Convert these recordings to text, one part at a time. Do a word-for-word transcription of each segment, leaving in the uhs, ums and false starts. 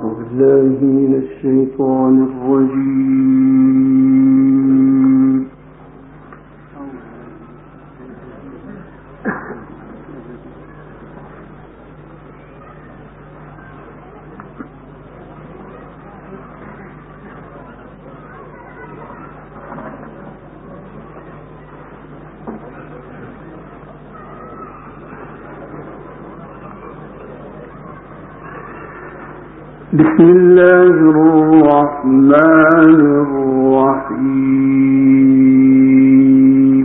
بالله من الشيطان الرجيم. بسم الله الرحمن الرحيم.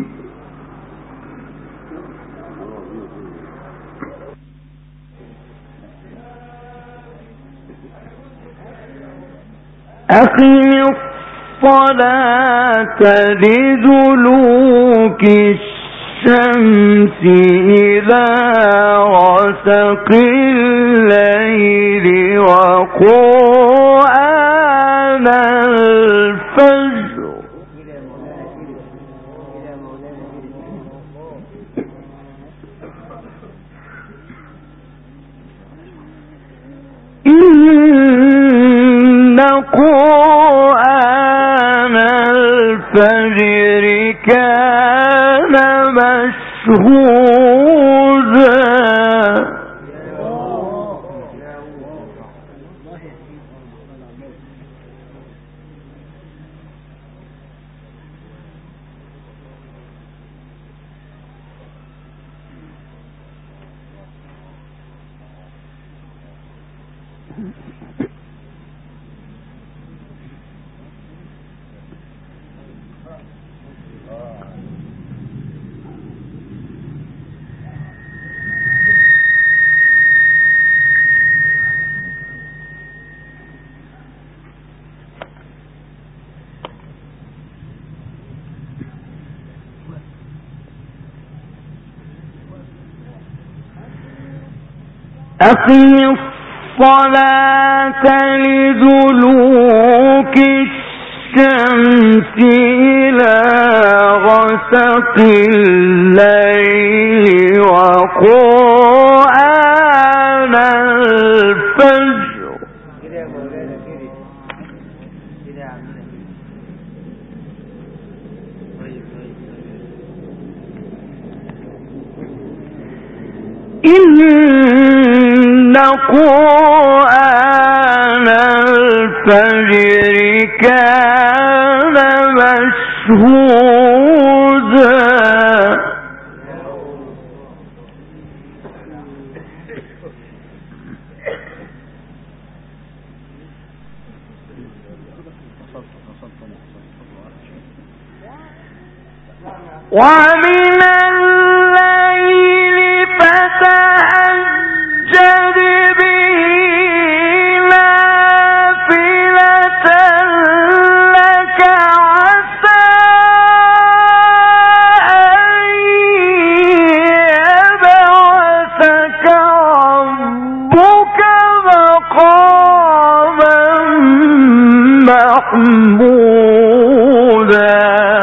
أقم الصلاة لدلوك الشمس إلى غسق الليل وقرآن الفجر إن قرآن الفجر كان مشهودا أقم الصلاة لدلوك الشمس إلى غسق الليل وقرآن الفجر إن قرآن الفجر كان مشهودا ومن الليل فتهجد به نافلة لك عسى أن يبعثك ربك مقاما محمودا.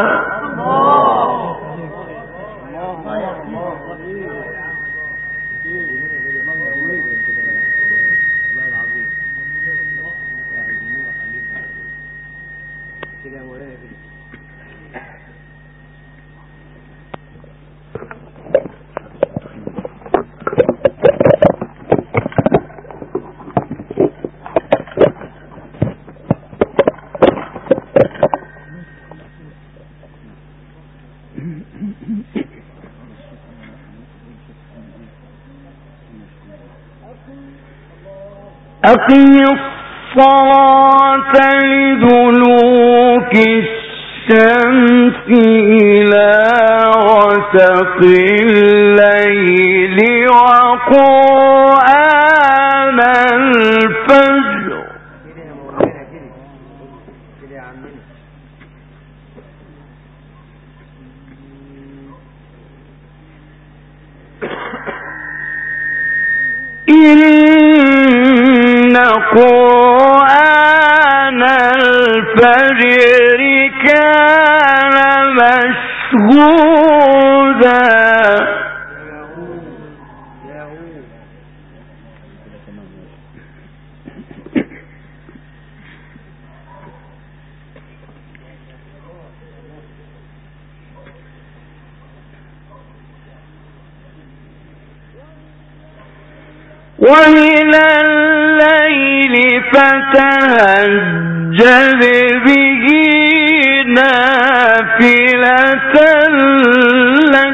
أقم الصلاة لدلوك الشمس إلى غسق الليل وقرآن الفجر إن قرآن الفجر كان مشهودا ومن الليل فتهجد به نافلة لك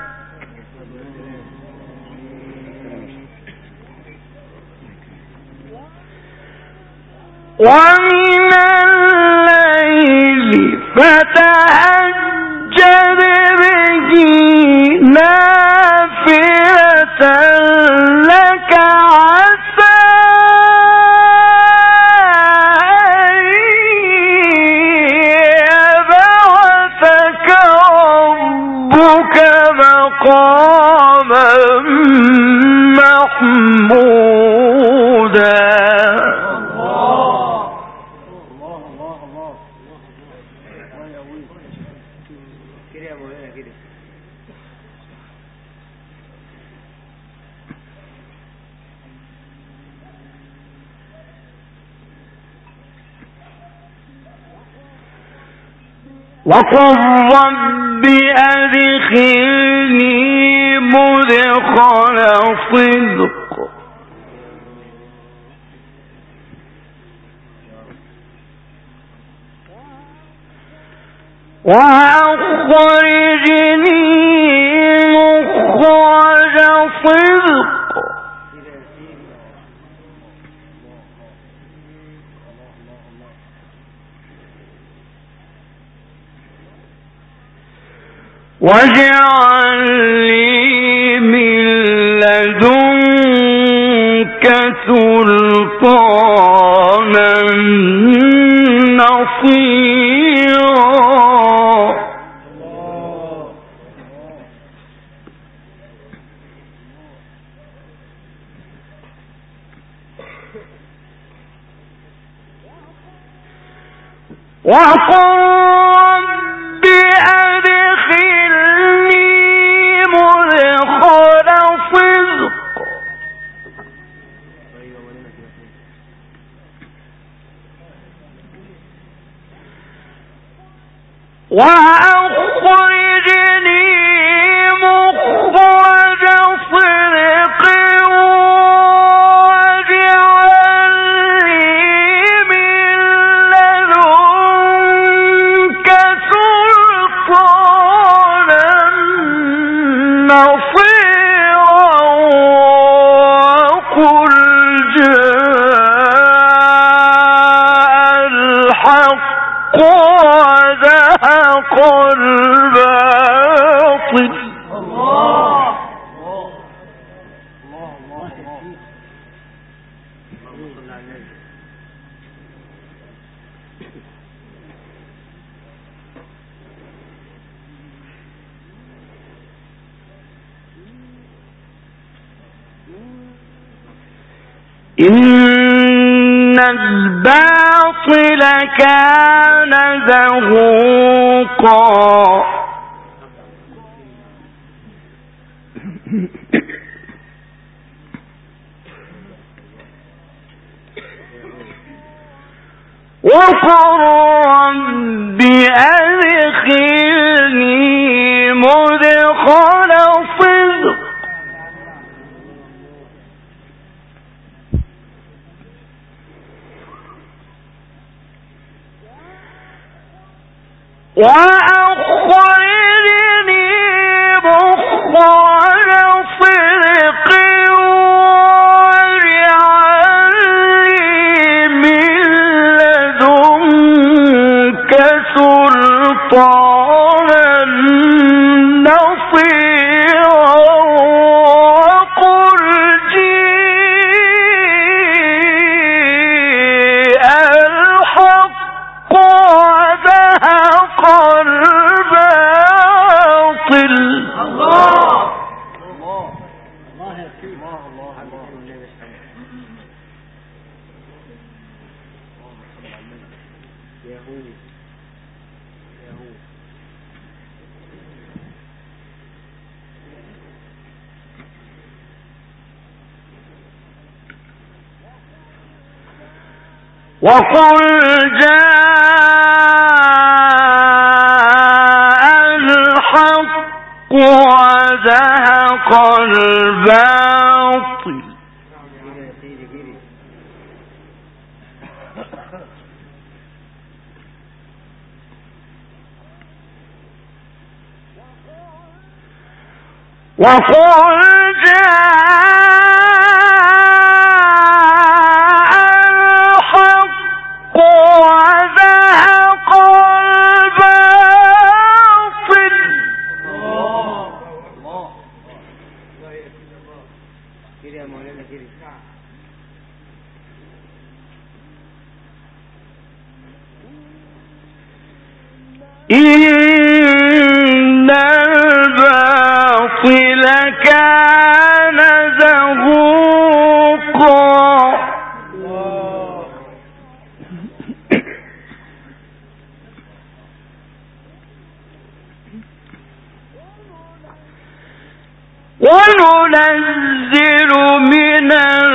ومن الليل فتهجد به نافلة لك عسى أن يبعثك ربك مقاما محمودا. وقل رب أدخلني مدخل صدق وأخرجني مخرج صدق واجعل لي من لدنك سلطانا نصيرا. وقل رب أدخلني مدخل صدق وأخرجني مخرج صدق وزهق الباطل. الله الله الله إن الباطل كان زهوقا وقل رب أدخلني مدخل صدق وأخرجني مخرج صدق واجعل لي من لدنك سلطانا نصيرا. وقل جيء الحق وزهق الباطل. الله الله الله الله الله يهود يهود وقل جاء الحق وزهق الباطل وقل جاء الحق وزهق الباطل إن الباطل كان زهوقا وننزل من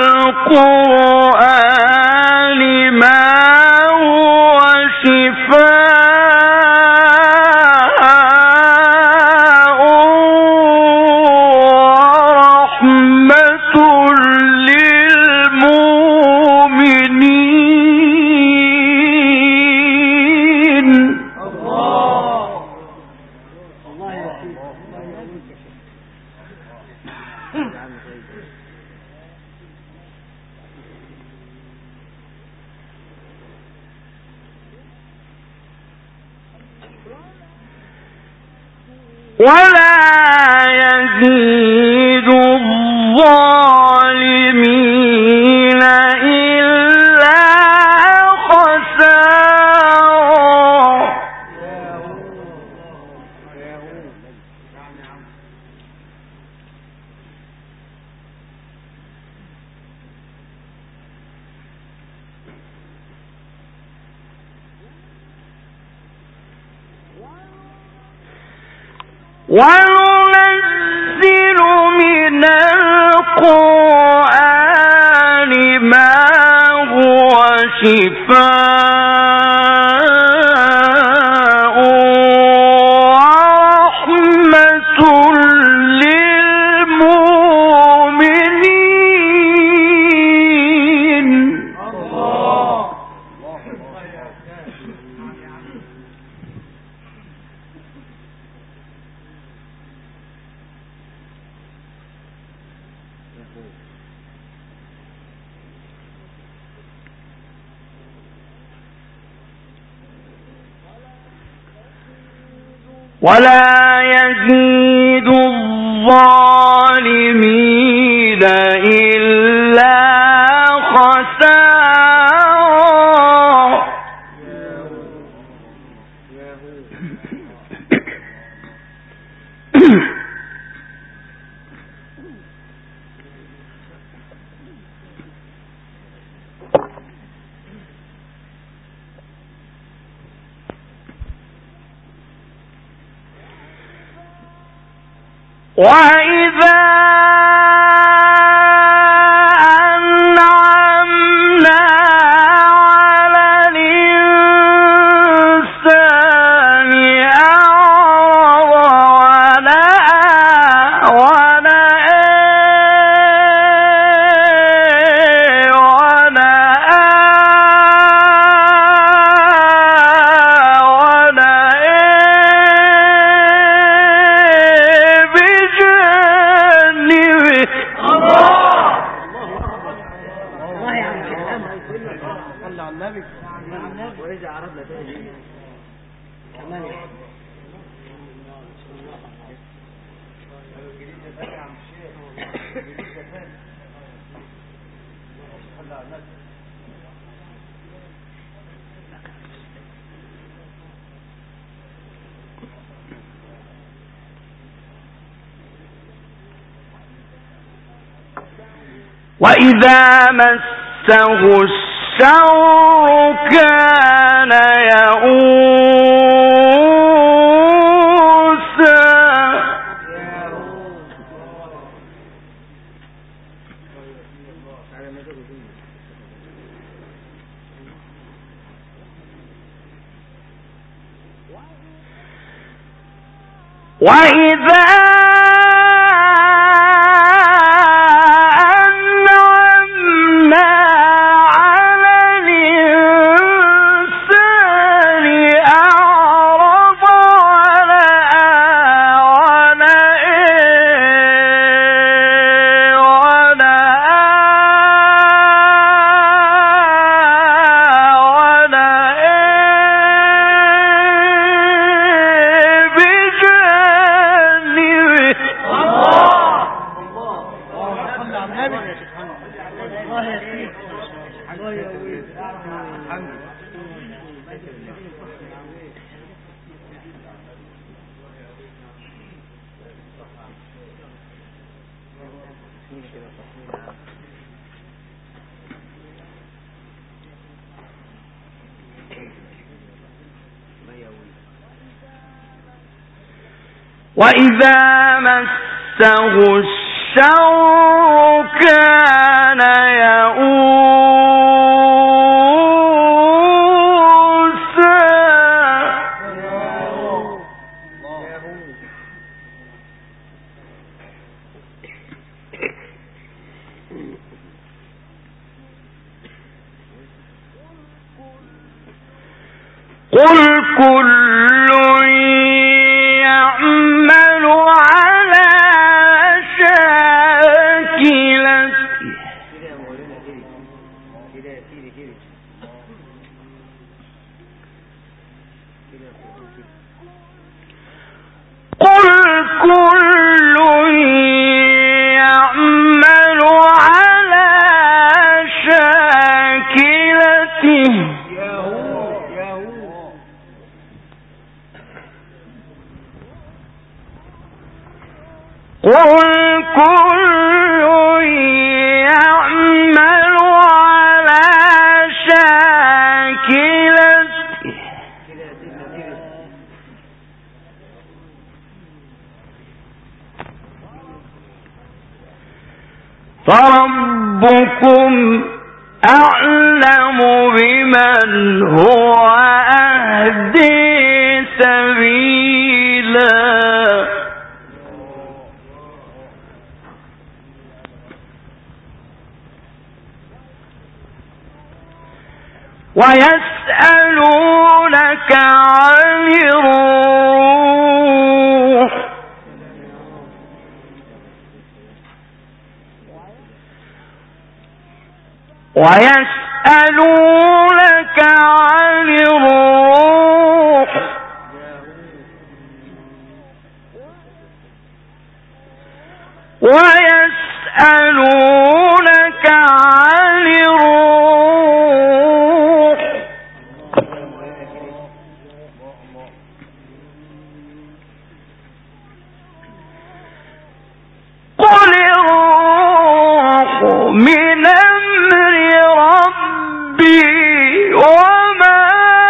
القرآن ما هو شفاء ورحمة للمؤمنين. الله الله يا ولا يزيد الظالمين إلا خسارا. وننزل من القرآن ما هو شفاء ورحمة للمؤمنين. الله ولا يزيد الظالمين إلا خسارا. وإذا أنعمنا على الإنسان أعرض ونأى وإذا مسه الشر كان يئوسا. وإذا أنعمنا على الإنسان وإذا مسه الشر كان يئوسا قل كل يعمل على شاكلته قل كل يعمل على شاكلته قل كل يعمل على شاكلته فربكم أعلم بمن هو أهدي سبيلا ويسألونك عن الروح ويسألونك عن الروح ويسألونك عن الروح قل الروح من أمر ربي وما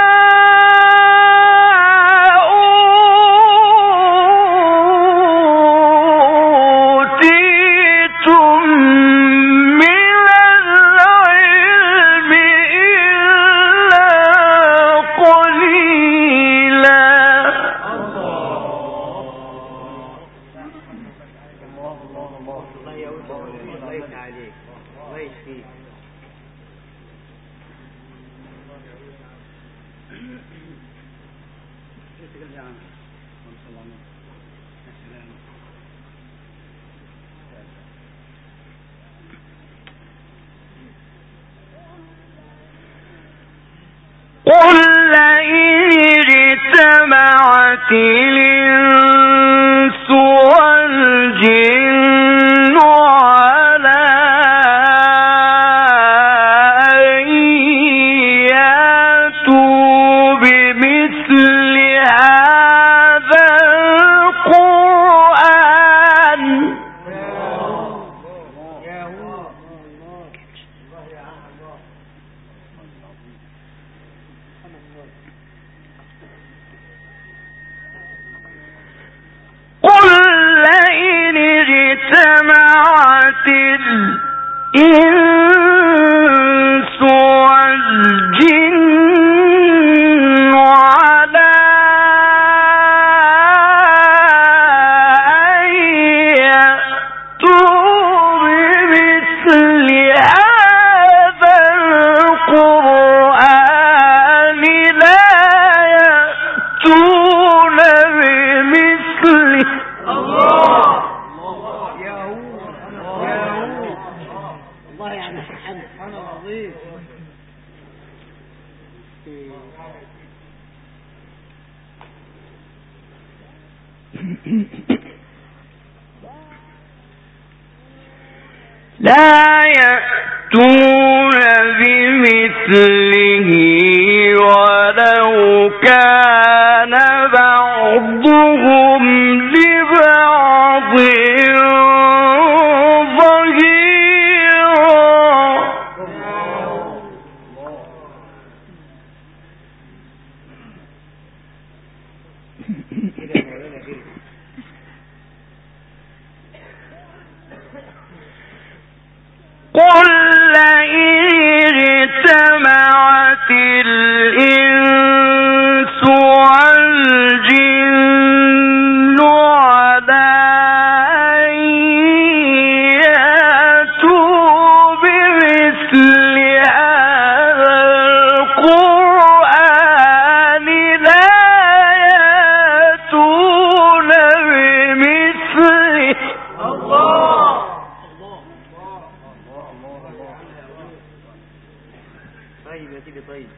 أوتيتم من العلم إلا قليلا قل لئن اجتمعت الإنس والجن على أن يأتوا بمثل هذا القرآن قل لئن اجتمعت الإنس والجن على أن يأتوا بمثل هذا القرآن لا يأتون بمثله لا يأتون بمثله ولو كان بعضهم لبعض قل لئن اجتمعت الإنس والجن على أن يأتوا بمثل هذا القرآن لا يأتون بمثله. الله طيب يا سيدي طيب.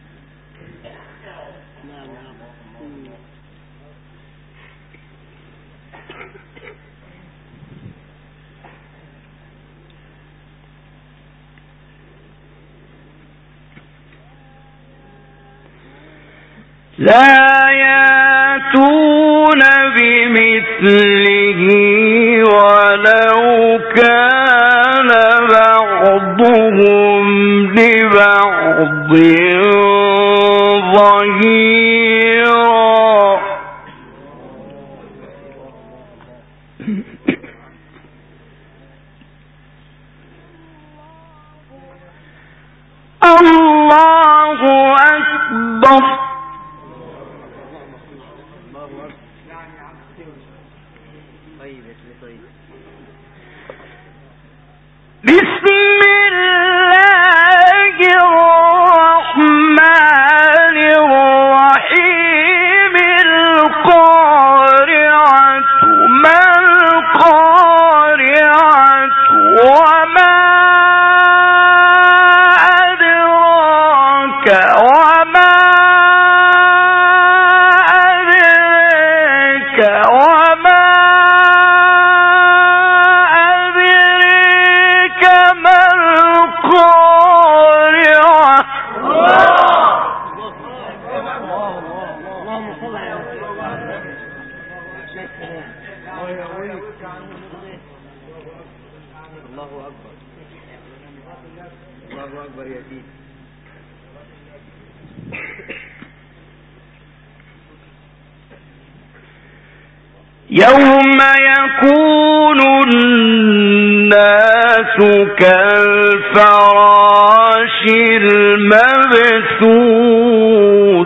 لا يأتون بمثله ولو كان بعضهم لبعض ظهيرا. الله أكبر. بسم الله الرحمن الرحيم. القارعة ما القارعة وما أدراك وما أدريك وما يوم يكون الناس كالفراش المبثوث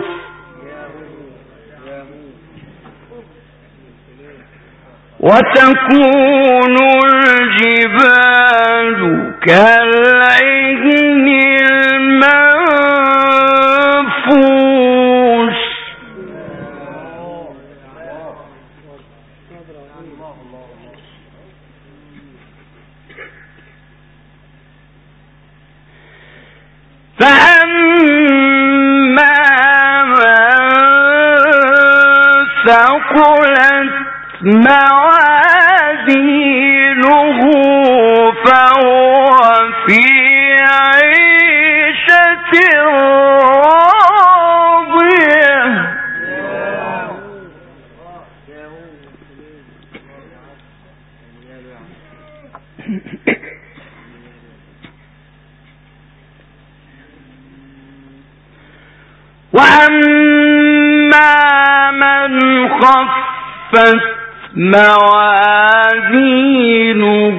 وتكون الجبال كالعهن المنفوش فأما من ثقلت موازينه فهو في عيشة راضية. وأما من خفت موازينه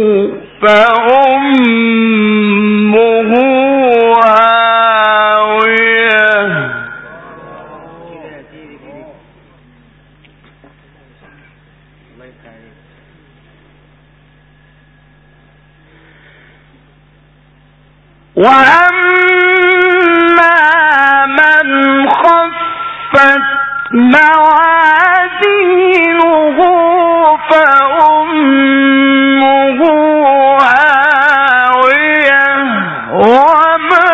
فأمه هاوية. وأما من خفت موازينه فأمه هاوية وما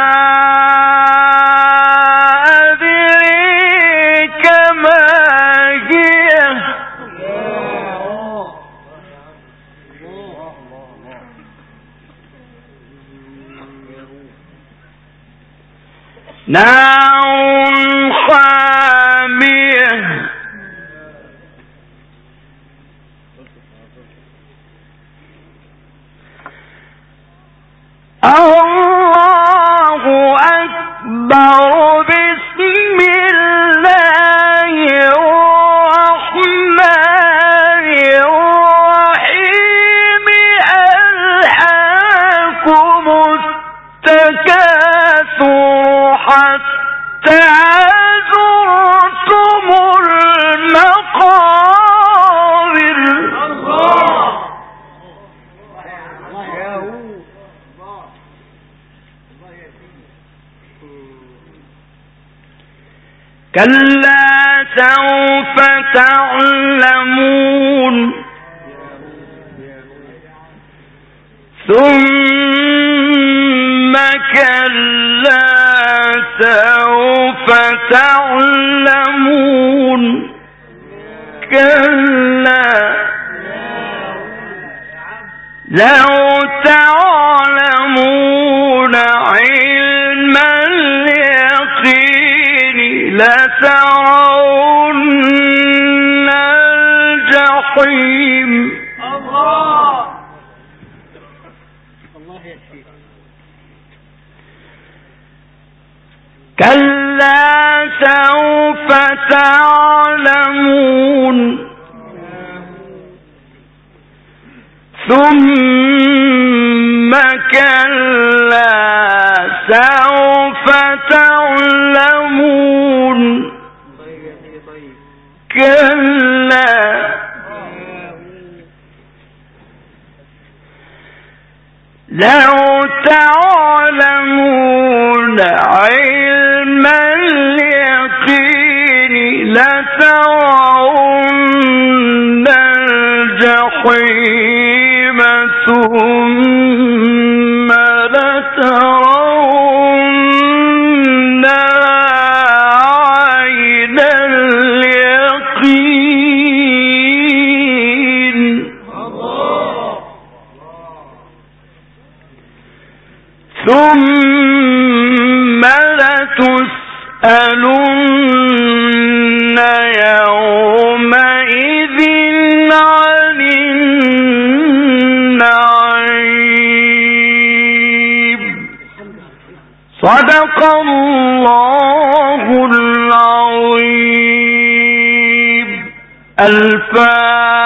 أدريك ما هي. نار حامية الله أكبر بسم الله الرحمن الرحيم ألهاكم التكاثر حتى زرتم المقابر. كلا سوف تعلمون ثم كلا سوف تعلمون كلا لو تعلمون علم اليقين لترون الجحيم. الله الله يكفيك. كلا سوف تعلمون ثم كلا سوف تعلمون كلا لو تعلمون علم اليقين لترون الجحيم ثم لترون عين اليقين ثم لتسألن يومئذ عن النعيم. صدق الله العظيم. الفاتحة.